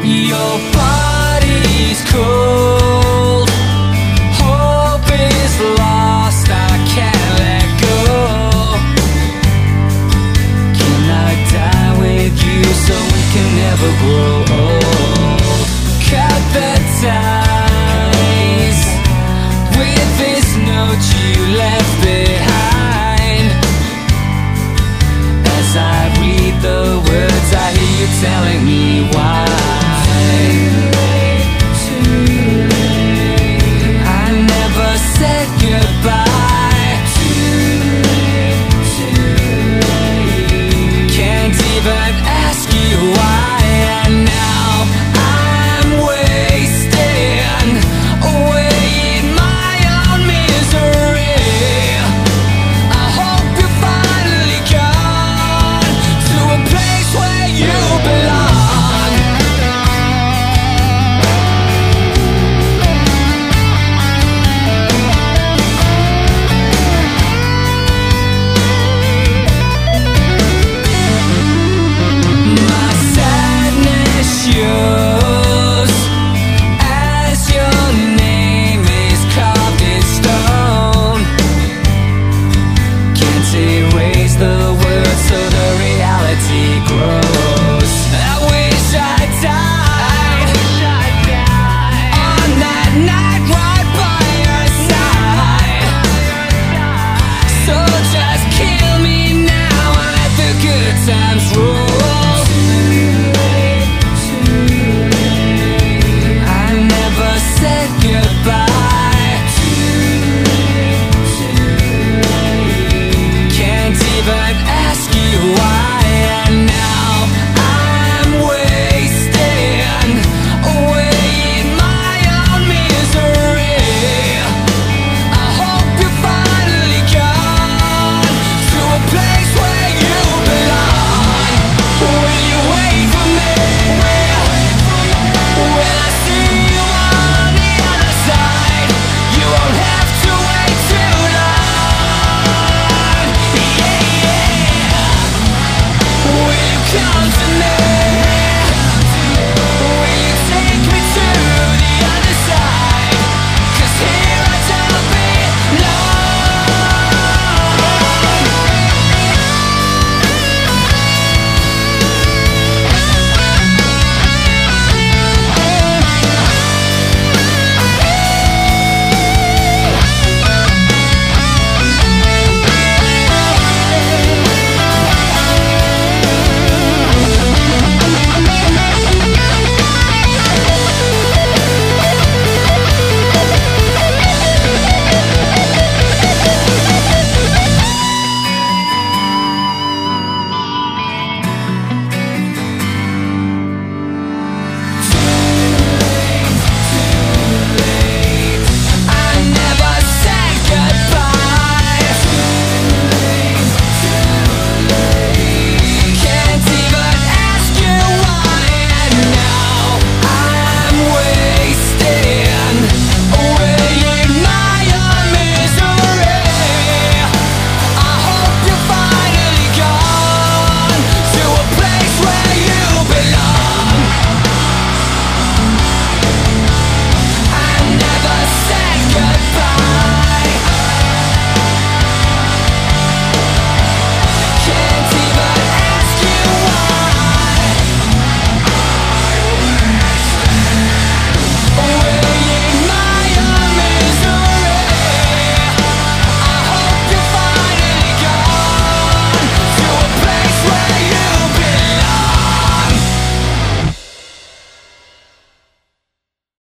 Your body's cold, hope is lost, I can't let go. Can I die with you so we can never grow old? Cut the ties with this note you left behind. As I read the words, I hear you telling me why. I never said goodbye. Can't even ask you why. And now I'm wasting away in my own misery. I hope you finally gone to a place where you belong. My sadness shows as your name is carved in stone. Can't erase the words so the reality grows. I wish I died on that night right by your side. So just kill me now and let the good times roll. I never said goodbye. Can't even ask you why. And now I'm wasting away in my own misery. I hope you finally gone to a place where you belong. Will you wait for me? Will I see you on the other side? You won't have to wait too long. Yeah, yeah. Will you come